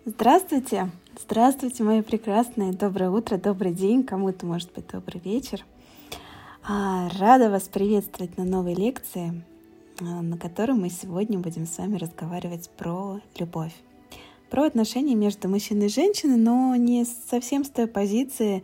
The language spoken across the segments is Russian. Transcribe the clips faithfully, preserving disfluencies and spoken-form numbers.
Здравствуйте! Здравствуйте, мои прекрасные! Доброе утро, добрый день, кому-то, может быть, добрый вечер. Рада вас приветствовать на новой лекции, на которой мы сегодня будем с вами разговаривать про любовь. Про отношения между мужчиной и женщиной, но не совсем с той позиции,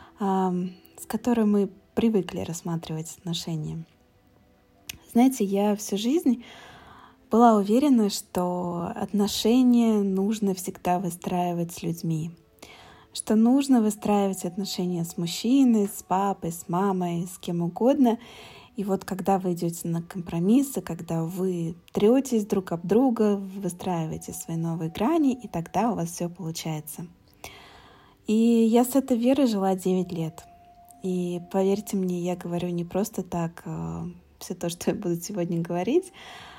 с которой мы привыкли рассматривать отношения. Знаете, я всю жизнь была уверена, что отношения нужно всегда выстраивать с людьми, что нужно выстраивать отношения с мужчиной, с папой, с мамой, с кем угодно. И вот когда вы идете на компромиссы, когда вы третесь друг об друга, выстраиваете свои новые грани, и тогда у вас все получается. И я с этой верой жила девять лет. И поверьте мне, я говорю не просто так все то, что я буду сегодня говорить,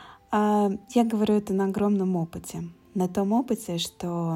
я говорю это на огромном опыте. На том опыте, что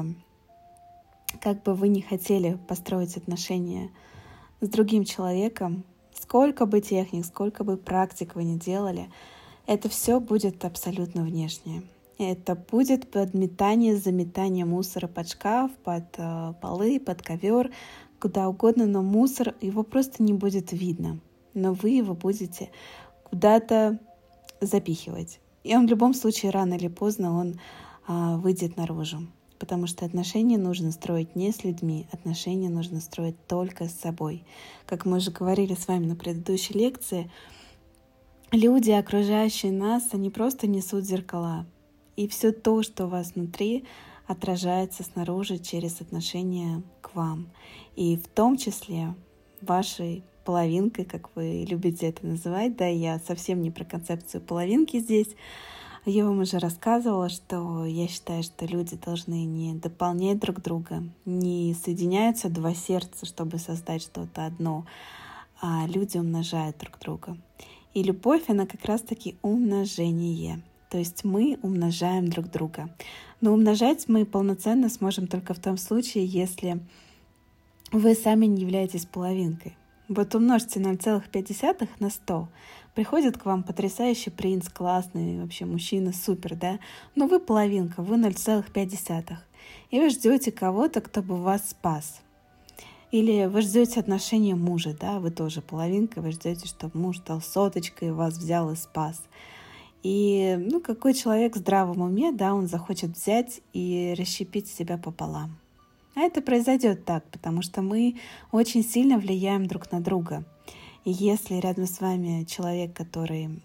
как бы вы ни хотели построить отношения с другим человеком, сколько бы техник, сколько бы практик вы ни делали, это все будет абсолютно внешнее. Это будет подметание, заметание мусора под шкаф, под полы, под ковер, куда угодно, но мусор, его просто не будет видно. Но вы его будете куда-то запихивать. И он в любом случае, рано или поздно, он а, выйдет наружу. Потому что отношения нужно строить не с людьми, отношения нужно строить только с собой. Как мы уже говорили с вами на предыдущей лекции, люди, окружающие нас, они просто несут зеркала. И все то, что у вас внутри, отражается снаружи через отношения к вам. И в том числе вашей половинкой, как вы любите это называть. Да, я совсем не про концепцию половинки здесь. Я вам уже рассказывала, что я считаю, что люди должны не дополнять друг друга, не соединяются два сердца, чтобы создать что-то одно, а люди умножают друг друга. И любовь, она как раз-таки умножение. То есть мы умножаем друг друга. Но умножать мы полноценно сможем только в том случае, если вы сами не являетесь половинкой. Вот умножьте ноль целых пять десятых на сто. Приходит к вам потрясающий принц, классный, вообще мужчина, супер, да? Но вы половинка, вы ноль целых пять десятых. И вы ждете кого-то, кто бы вас спас. Или вы ждете отношения мужа, да? Вы тоже половинка, вы ждете, чтобы муж дал соточкой, вас взял и спас. И ну, какой человек в здравом уме, да, он захочет взять и расщепить себя пополам. А это произойдет так, потому что мы очень сильно влияем друг на друга. И если рядом с вами человек, который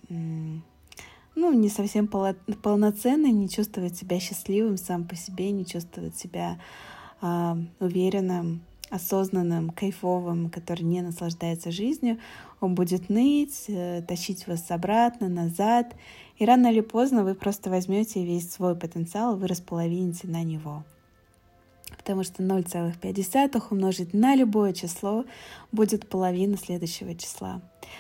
ну, не совсем полноценный, не чувствует себя счастливым сам по себе, не чувствует себя а, уверенным, осознанным, кайфовым, который не наслаждается жизнью, он будет ныть, тащить вас обратно, назад. И рано или поздно вы просто возьмете весь свой потенциал, вы располовините на него. Потому что ноль целых пять десятых умножить на любое число будет половина следующего числа.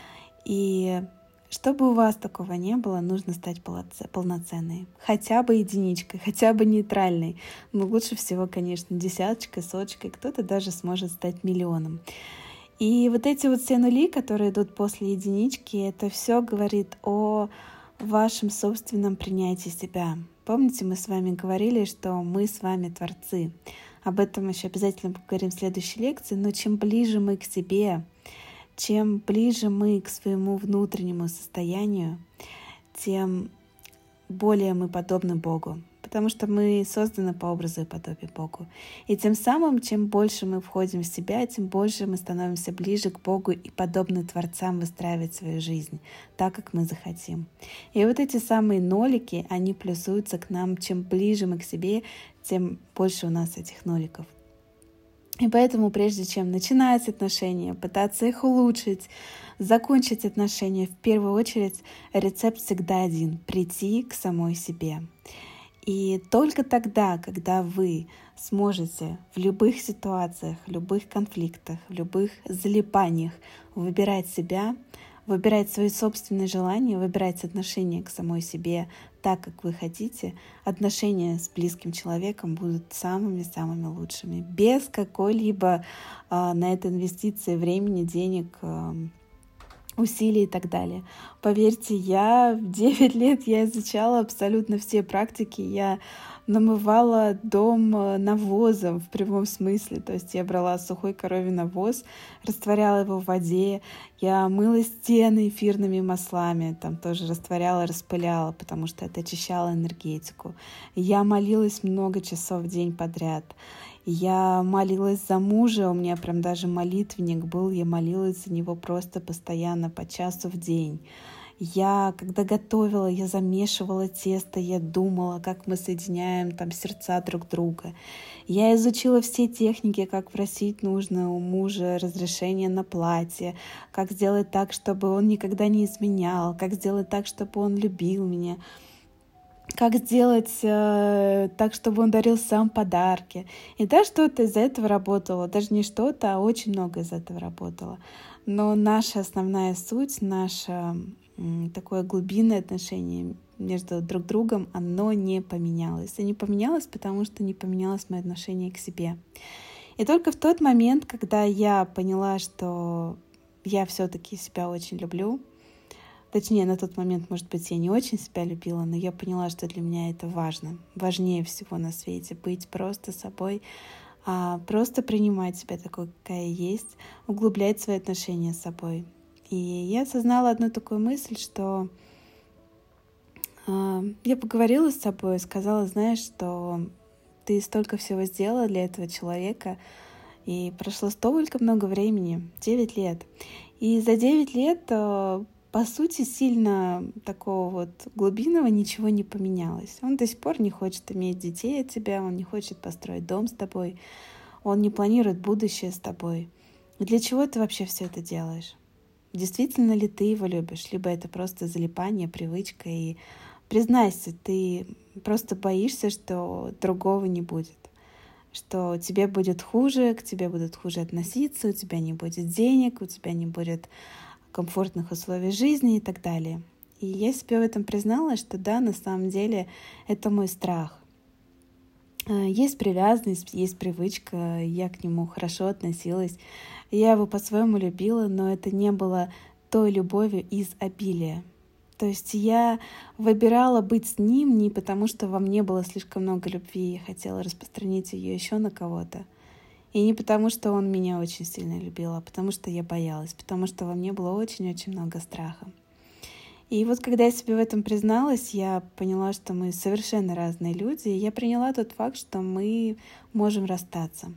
И чтобы у вас такого не было, нужно стать полноценной. Хотя бы единичкой, хотя бы нейтральной. Но лучше всего, конечно, десяточкой, соточкой. Кто-то даже сможет стать миллионом. И вот эти вот все нули, которые идут после единички, это все говорит о вашем собственном принятии себя. Помните, мы с вами говорили, что мы с вами творцы. Об этом еще обязательно поговорим в следующей лекции. Но чем ближе мы к себе, чем ближе мы к своему внутреннему состоянию, тем более мы подобны Богу. Потому что мы созданы по образу и подобию Богу. И тем самым, чем больше мы входим в себя, тем больше мы становимся ближе к Богу и подобны Творцам выстраивать свою жизнь так, как мы захотим. И вот эти самые нолики, они плюсуются к нам. Чем ближе мы к себе, тем больше у нас этих ноликов. И поэтому, прежде чем начинать отношения, пытаться их улучшить, закончить отношения, в первую очередь рецепт всегда один — прийти к самой себе. И только тогда, когда вы сможете в любых ситуациях, в любых конфликтах, в любых залипаниях выбирать себя, выбирать свои собственные желания, выбирать отношения к самой себе так, как вы хотите, отношения с близким человеком будут самыми-самыми лучшими. Без какой-либо а, на это инвестиции времени, денег, а, усилий и так далее. Поверьте, я в девять лет я изучала абсолютно все практики, я намывала дом навозом в прямом смысле. То есть я брала сухой коровий навоз, растворяла его в воде. Я мыла стены эфирными маслами, там тоже растворяла, распыляла, потому что это очищало энергетику. Я молилась много часов в день подряд. Я молилась за мужа, у меня прям даже молитвенник был, я молилась за него просто постоянно, по часу в день. Я, когда готовила, я замешивала тесто, я думала, как мы соединяем там сердца друг друга. Я изучила все техники, как просить нужно у мужа разрешение на платье, как сделать так, чтобы он никогда не изменял, как сделать так, чтобы он любил меня, как сделать э, так, чтобы он дарил сам подарки. И да, что-то из этого работало, даже не что-то, а очень много из этого работало. Но наша основная суть, наше м, такое глубинное отношение между друг другом, оно не поменялось. И не поменялось, потому что не поменялось мое отношение к себе. И только в тот момент, когда я поняла, что я все-таки себя очень люблю, точнее, на тот момент, может быть, я не очень себя любила, но я поняла, что для меня это важно. Важнее всего на свете быть просто собой, а просто принимать себя такой, какая есть, углублять свои отношения с собой. И я осознала одну такую мысль, что э, я поговорила с собой и сказала, знаешь, что ты столько всего сделала для этого человека, и прошло столько много времени, девять лет. И за девять лет э, по сути, сильно такого вот глубинного ничего не поменялось. Он до сих пор не хочет иметь детей от тебя, он не хочет построить дом с тобой, он не планирует будущее с тобой. И для чего ты вообще все это делаешь? Действительно ли ты его любишь? Либо это просто залипание, привычка, и признайся, ты просто боишься, что другого не будет, что тебе будет хуже, к тебе будут хуже относиться, у тебя не будет денег, у тебя не будет комфортных условий жизни и так далее. И я себе в этом призналась, что да, на самом деле это мой страх. Есть привязанность, есть привычка, я к нему хорошо относилась, я его по-своему любила, но это не было той любовью из обилия. То есть я выбирала быть с ним не потому, что во мне было слишком много любви, я хотела распространить ее еще на кого-то. И не потому, что он меня очень сильно любил, а потому что я боялась, потому что во мне было очень-очень много страха. И вот когда я себе в этом призналась, я поняла, что мы совершенно разные люди, и я приняла тот факт, что мы можем расстаться.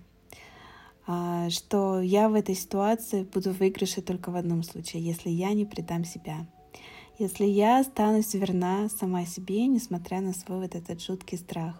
Что я в этой ситуации буду в выигрыше только в одном случае, если я не предам себя. Если я останусь верна сама себе, несмотря на свой вот этот жуткий страх.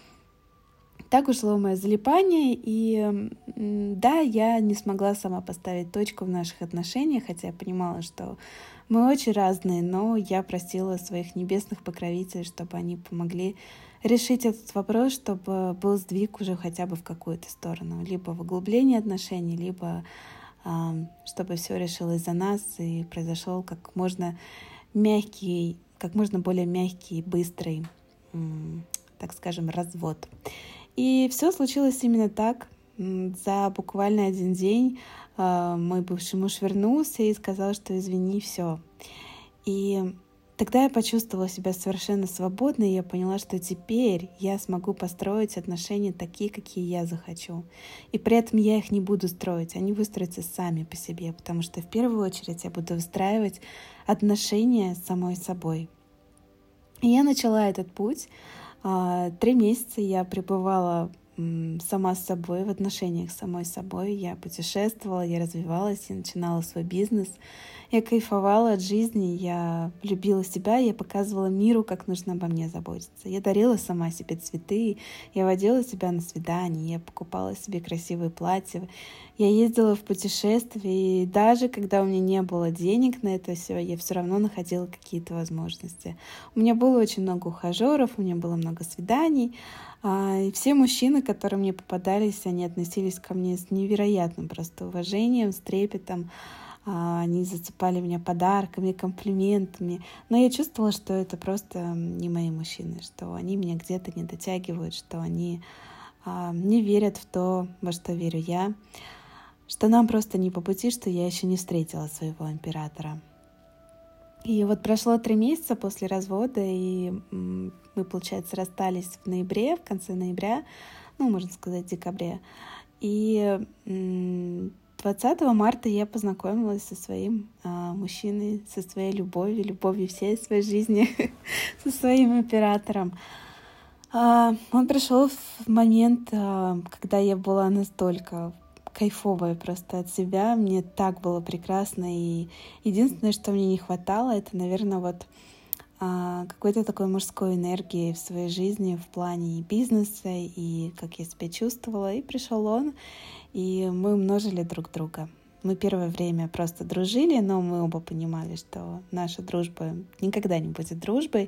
Так ушло мое залипание, и да, я не смогла сама поставить точку в наших отношениях, хотя я понимала, что мы очень разные, но я просила своих небесных покровителей, чтобы они помогли решить этот вопрос, чтобы был сдвиг уже хотя бы в какую-то сторону, либо в углубление отношений, либо чтобы все решилось за нас и произошел как можно мягкий, как можно более мягкий, быстрый, так скажем, развод. И все случилось именно так. За буквально один день мой бывший муж вернулся и сказал, что извини, все. И тогда я почувствовала себя совершенно свободной, и я поняла, что теперь я смогу построить отношения такие, какие я захочу. И при этом я их не буду строить, они выстроятся сами по себе, потому что в первую очередь я буду выстраивать отношения с самой собой. И я начала этот путь. Три месяца я пребывала сама с собой, в отношениях с самой собой. Я путешествовала, я развивалась, я начинала свой бизнес. Я кайфовала от жизни, я любила себя, я показывала миру, как нужно обо мне заботиться. Я дарила сама себе цветы, я водила себя на свидания, я покупала себе красивые платья, я ездила в путешествия, и даже когда у меня не было денег на это все, я все равно находила какие-то возможности. У меня было очень много ухажеров, у меня было много свиданий, и все мужчины, которые мне попадались, они относились ко мне с невероятным просто уважением, с трепетом. Они засыпали меня подарками, комплиментами. Но я чувствовала, что это просто не мои мужчины, что они меня где-то не дотягивают, что они не верят в то, во что верю я, что нам просто не по пути, что я еще не встретила своего императора. И вот прошло три месяца после развода, и мы, получается, расстались в ноябре, в конце ноября, ну, можно сказать, в декабре. И двадцатого марта я познакомилась со своим а, мужчиной, со своей любовью, любовью всей своей жизни, со своим оператором. А, он пришел в момент, а, когда я была настолько кайфовая просто от себя, мне так было прекрасно, и единственное, что мне не хватало, это, наверное, вот а, какой-то такой мужской энергии в своей жизни в плане и бизнеса, и как я себя чувствовала. И пришел он, и мы умножили друг друга. Мы первое время просто дружили, но мы оба понимали, что наша дружба никогда не будет дружбой.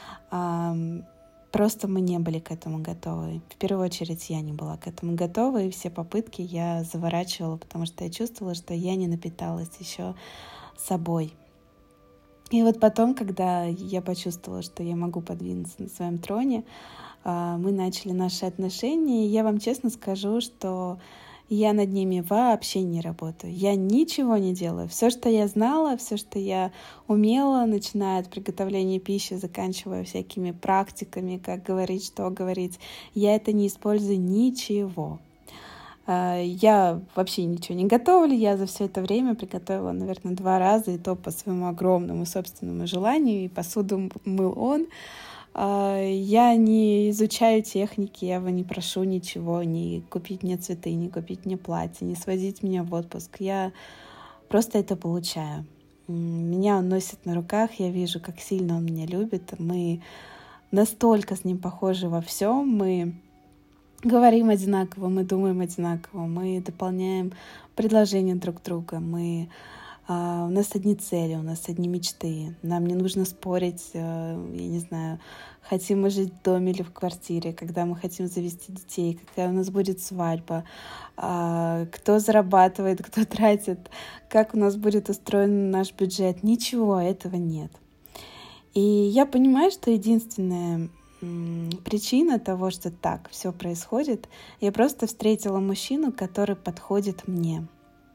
Просто мы не были к этому готовы. В первую очередь я не была к этому готова, и все попытки я заворачивала, потому что я чувствовала, что я не напиталась еще собой. И вот потом, когда я почувствовала, что я могу подвинуться на своем троне, мы начали наши отношения, и я вам честно скажу, что я над ними вообще не работаю. Я ничего не делаю. Все, что я знала, все, что я умела, начиная от приготовления пищи, заканчивая всякими практиками, как говорить, что говорить, я это не использую ничего. Я вообще ничего не готовлю. Я за все это время приготовила, наверное, два раза, и то по своему огромному собственному желанию, и посуду мыл он. Я не изучаю техники, я его не прошу ничего, не купить мне цветы, не купить мне платье, не свозить меня в отпуск. Я просто это получаю. Меня он носит на руках, я вижу, как сильно он меня любит. Мы настолько с ним похожи во всем, мы говорим одинаково, мы думаем одинаково, мы дополняем предложения друг друга, мы... Uh, у нас одни цели, у нас одни мечты. Нам не нужно спорить, uh, я не знаю, хотим мы жить в доме или в квартире, когда мы хотим завести детей, какая у нас будет свадьба, uh, кто зарабатывает, кто тратит, как у нас будет устроен наш бюджет. Ничего этого нет. И я понимаю, что единственная м- причина того, что так все происходит, я просто встретила мужчину, который подходит мне.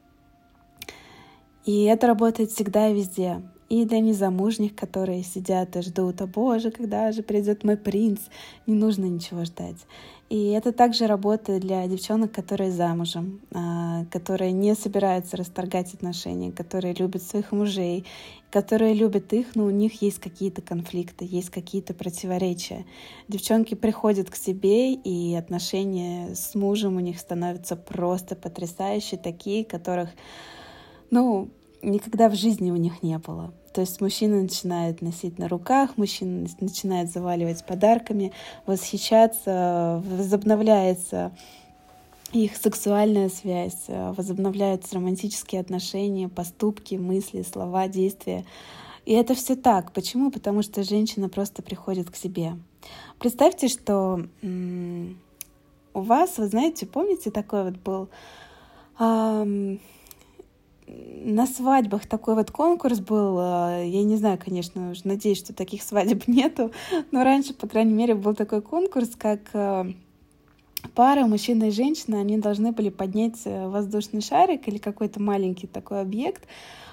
И это работает всегда и везде. И для незамужних, которые сидят и ждут: «О Боже, когда же придет мой принц?» Не нужно ничего ждать. И это также работает для девчонок, которые замужем, которые не собираются расторгать отношения, которые любят своих мужей, которые любят их, но у них есть какие-то конфликты, есть какие-то противоречия. Девчонки приходят к себе, и отношения с мужем у них становятся просто потрясающие, такие, которых Ну, никогда в жизни у них не было. То есть мужчина начинает носить на руках, мужчина начинает заваливать подарками, восхищаться, возобновляется их сексуальная связь, возобновляются романтические отношения, поступки, мысли, слова, действия. И это все так. Почему? Потому что женщина просто приходит к себе. Представьте, что м- у вас, вы знаете, помните, такой вот был... Ам- На свадьбах такой вот конкурс был. Я не знаю, конечно, уже надеюсь, что таких свадеб нету, но раньше, по крайней мере, был такой конкурс, как пара, мужчина и женщина, они должны были поднять воздушный шарик или какой-то маленький такой объект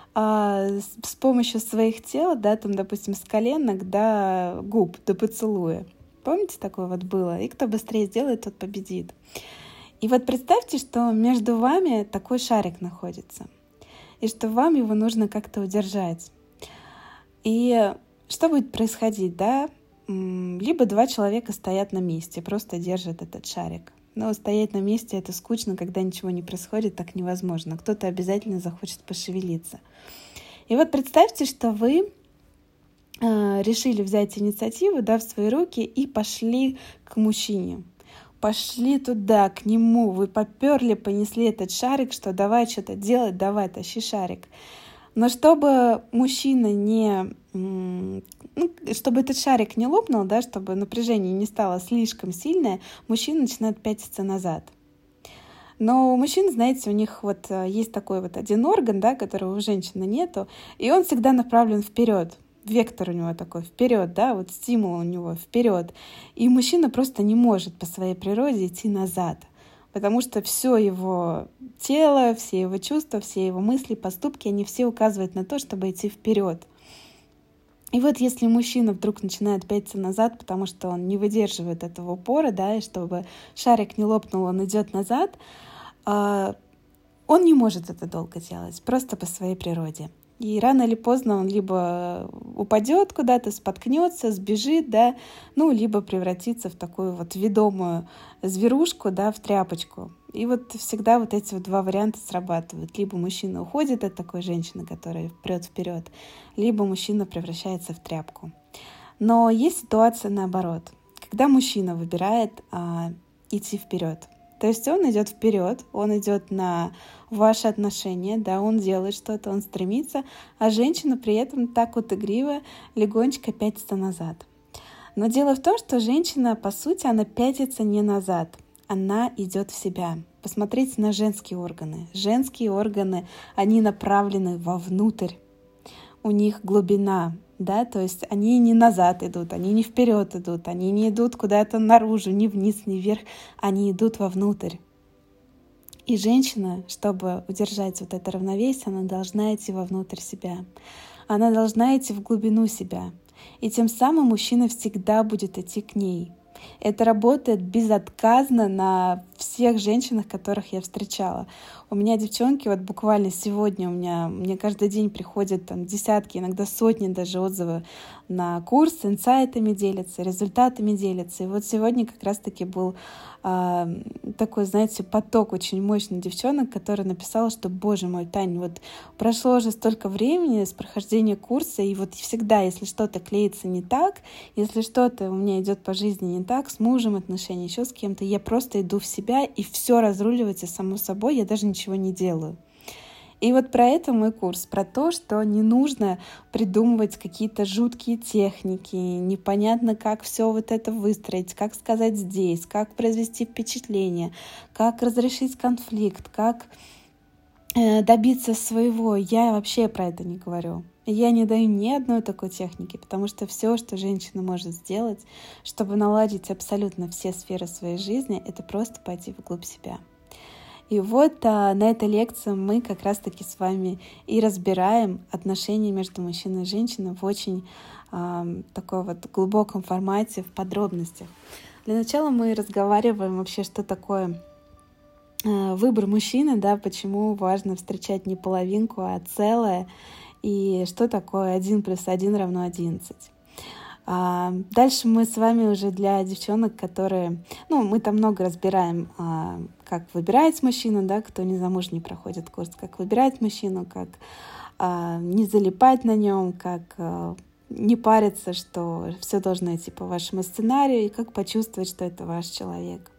с помощью своих тел, да, там, допустим, с коленок до губ, до поцелуя. Помните, такое вот было? И кто быстрее сделает, тот победит. И вот представьте, что между вами такой шарик находится, и что вам его нужно как-то удержать. И что будет происходить, да? Либо два человека стоят на месте, просто держат этот шарик. Но стоять на месте — это скучно, когда ничего не происходит, так невозможно. Кто-то обязательно захочет пошевелиться. И вот представьте, что вы э, решили взять инициативу, да, в свои руки и пошли к мужчине. Пошли туда, к нему, вы поперли, понесли этот шарик, что давай что-то делать, давай, тащи шарик. Но чтобы мужчина не... Ну, чтобы этот шарик не лопнул, да, чтобы напряжение не стало слишком сильное, мужчина начинает пятиться назад. Но у мужчин, знаете, у них вот есть такой вот один орган, да, которого у женщины нету, и он всегда направлен вперед. Вектор у него такой вперед, да, вот стимул у него вперед. И мужчина просто не может по своей природе идти назад, потому что все его тело, все его чувства, все его мысли, поступки, они все указывают на то, чтобы идти вперед. И вот если мужчина вдруг начинает пятиться назад, потому что он не выдерживает этого упора, да, и чтобы шарик не лопнул, он идет назад, он не может это долго делать, просто по своей природе. И рано или поздно он либо упадет куда-то, споткнется, сбежит, да, ну, либо превратится в такую вот ведомую зверушку, да, в тряпочку. И вот всегда вот эти вот два варианта срабатывают. Либо мужчина уходит от такой женщины, которая прет вперед, либо мужчина превращается в тряпку. Но есть ситуация наоборот, когда мужчина выбирает а, идти вперед. То есть он идет вперед, он идет на ваши отношения, да, он делает что-то, он стремится, а женщина при этом так вот игриво легонечко пятится назад. Но дело в том, что женщина, по сути, она пятится не назад, она идет в себя. Посмотрите на женские органы. Женские органы, они направлены вовнутрь. У них глубина, да, то есть они не назад идут, они не вперед идут, они не идут куда-то наружу, ни вниз, ни вверх, они идут вовнутрь. И женщина, чтобы удержать вот это равновесие, она должна идти вовнутрь себя. Она должна идти в глубину себя. И тем самым мужчина всегда будет идти к ней. Это работает безотказно на всех женщинах, которых я встречала. У меня девчонки, вот буквально сегодня у меня, мне каждый день приходят там десятки, иногда сотни даже отзывов на курс, инсайтами делятся, результатами делятся. И вот сегодня как раз-таки был э, такой, знаете, поток очень мощный девчонок, которая написала, что, боже мой, Тань, вот прошло уже столько времени с прохождения курса, и вот всегда, если что-то клеится не так, если что-то у меня идет по жизни не так, с мужем отношения, еще с кем-то, я просто иду в себя, и все разруливается само собой, я даже ничего не делаю. И вот про это мой курс, про то, что не нужно придумывать какие-то жуткие техники, непонятно, как все вот это выстроить, как сказать здесь, как произвести впечатление, как разрешить конфликт, как э, добиться своего. Я вообще про это не говорю. Я не даю ни одной такой техники, потому что все, что женщина может сделать, чтобы наладить абсолютно все сферы своей жизни, это просто пойти вглубь себя. И вот а, на этой лекции мы как раз-таки с вами и разбираем отношения между мужчиной и женщиной в очень а, такой вот глубоком формате, в подробностях. Для начала мы разговариваем вообще, что такое а, выбор мужчины, да, почему важно встречать не половинку, а целое, и что такое один плюс один равно одиннадцать. Дальше мы с вами уже для девчонок, которые... Ну, мы там много разбираем, как выбирать мужчину, да, кто не замужний проходит курс, как выбирать мужчину, как не залипать на нем, как не париться, что все должно идти по вашему сценарию, и как почувствовать, что это ваш человек.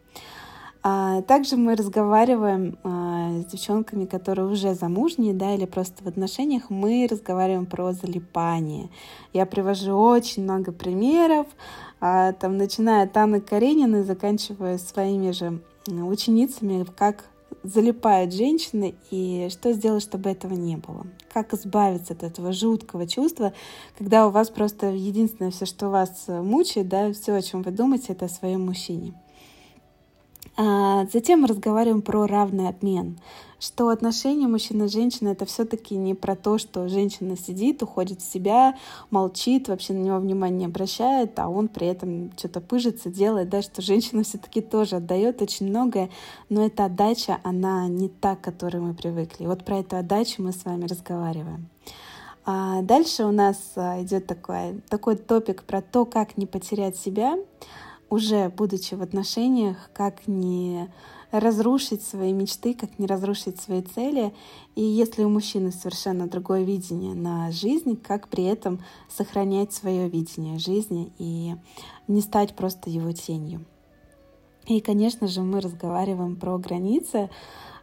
Также мы разговариваем с девчонками, которые уже замужние, да, или просто в отношениях, мы разговариваем про залипание. Я привожу очень много примеров, там, начиная от Анны Карениной, заканчивая своими же ученицами, как залипают женщины и что сделать, чтобы этого не было. Как избавиться от этого жуткого чувства, когда у вас просто единственное все, что вас мучает, да, все, о чем вы думаете, это о своем мужчине. Затем мы разговариваем про равный обмен, что отношения мужчины и женщины — это все-таки не про то, что женщина сидит, уходит в себя, молчит, вообще на него внимания не обращает, а он при этом что-то пыжится, делает, да, что женщина все-таки тоже отдает очень многое, но эта отдача, она не та, к которой мы привыкли. И вот про эту отдачу мы с вами разговариваем. А дальше у нас идет такой, такой топик про то, как не потерять себя, уже будучи в отношениях, как не разрушить свои мечты, как не разрушить свои цели. И если у мужчины совершенно другое видение на жизнь, как при этом сохранять свое видение жизни и не стать просто его тенью. И, конечно же, мы разговариваем про границы,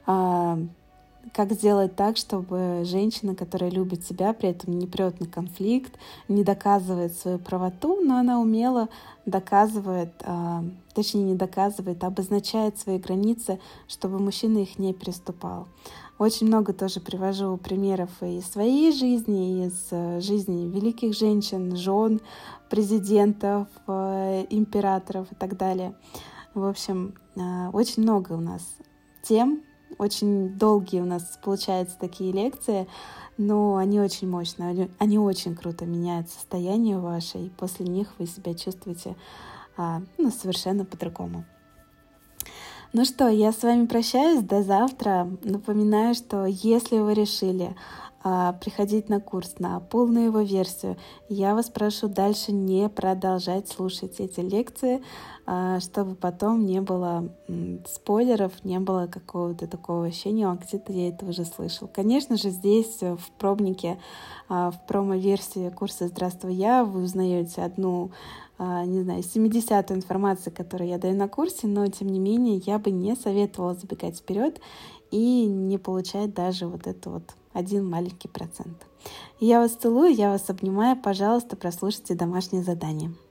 как сделать так, чтобы женщина, которая любит себя, при этом не прет на конфликт, не доказывает свою правоту, но она умело доказывает, точнее не доказывает, а обозначает свои границы, чтобы мужчина их не переступал. Очень много тоже привожу примеров и из своей жизни, и из жизни великих женщин, жен, президентов, императоров и так далее. В общем, очень много у нас тем, Очень долгие у нас получаются такие лекции, но они очень мощные, они, они очень круто меняют состояние ваше, и после них вы себя чувствуете а, ну, совершенно по-другому. Ну что, я с вами прощаюсь, до завтра. Напоминаю, что если вы решили а, приходить на курс, на полную его версию, я вас прошу дальше не продолжать слушать эти лекции, а, чтобы потом не было м, спойлеров, не было какого-то такого ощущения, а где-то я это уже слышал. Конечно же, здесь в пробнике, а, в промо-версии курса «Здравствуй, я» вы узнаете одну не знаю, семидесятую информацию, которую я даю на курсе, но, тем не менее, я бы не советовала забегать вперед и не получать даже вот это вот один маленький процент. Я вас целую, я вас обнимаю. Пожалуйста, прослушайте домашнее задание.